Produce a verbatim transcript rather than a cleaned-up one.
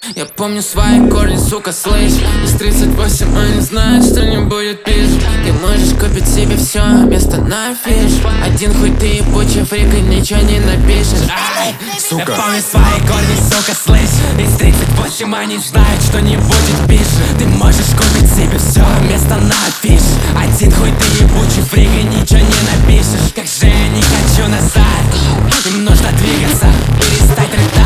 Я помню свои корни, сука, слышь. Из тридцать восемь они знают, что не будет пиш. Ты можешь купить себе все, место на афиш. Один хуй ты ебучий фрик и ничего не напишешь. Ай, сука. Я помню свои корни, сука, слышь. Из тридцать восемь они знают, что не будет пиш. Ты можешь купить себе все, место на афиш. Один хуй ты ебучий фрик и ничего не напишешь. Как же я не хочу назад. Им нужно двигаться, перестать рыдать.